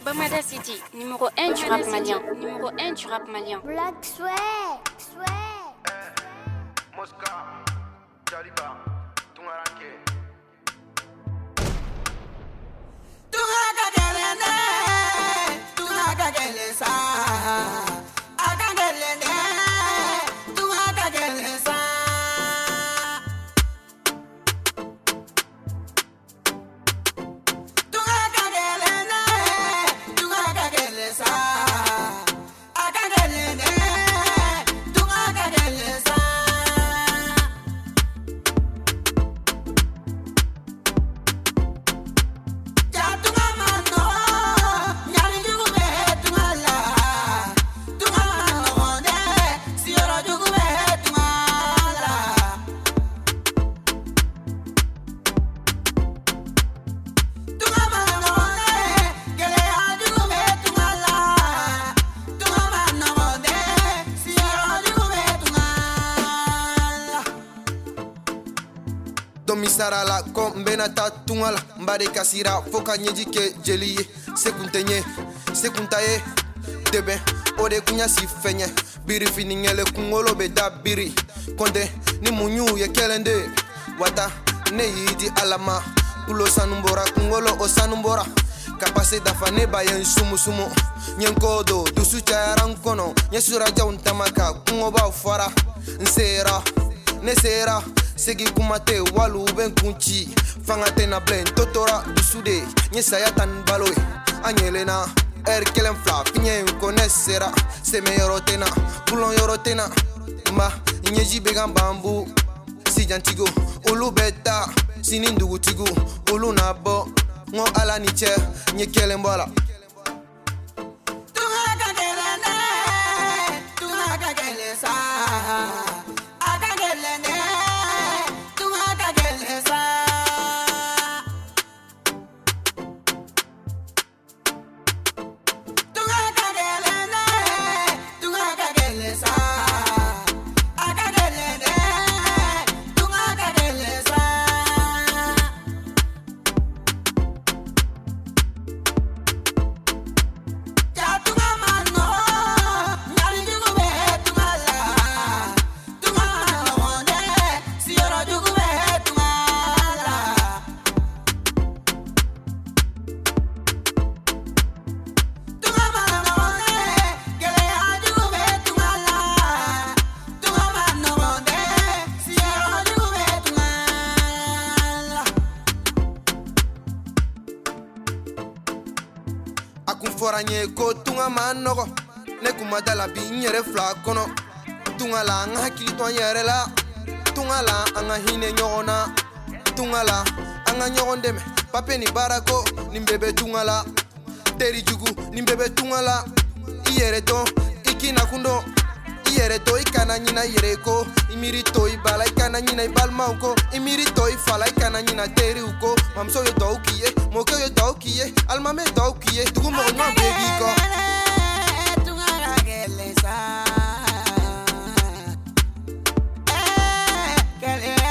Bamada City, numéro 1 du rap malien. Numéro 1 du rap malien. Black Swag, Swag. Mosca, Jaliba, Tungaranke. Sarala kom bena ta tungala mbade kasira foka nyeji ke jeliye sekuntaye debe ode kunya si fenye biri fini ngele kungolo be da biri konde ni munyu ye kelende wata ne yidi alama pulo sanumbora kungolo o sanumbora kapase dafa ne bayen sumu nyenkodo dusu charan kono nyesura jauntamaka kungoba fara nsera ne sera segi kumate walu ben kunchi fangate na blen totora dusude nyesaya tan baloy anyelena kelen fla finye konesera seme yorotena bulon yorotena mba nyeji began bambu si jantigo ulu beta sinindugu tigu ulu nabo ngo ala ni che nyekelen bola foranye ko tunga manogo ne kuma dala bi nyere fla kono tunga la nga hakili to yere la tunga la anga hine nyona tunga la anga nyondeme pape ni barako ni mbebe tunga la teri jugu ni mbebe tunga la yere to ikina kundo yere to ikana nyina yere ko imiri to ibala ikana nyina ibalma uko imiri to ifala ikana nyina teri uko mamso yo to kiye moko yo to kiye alma me to kiye tugu mo no baby ko tunga gelesa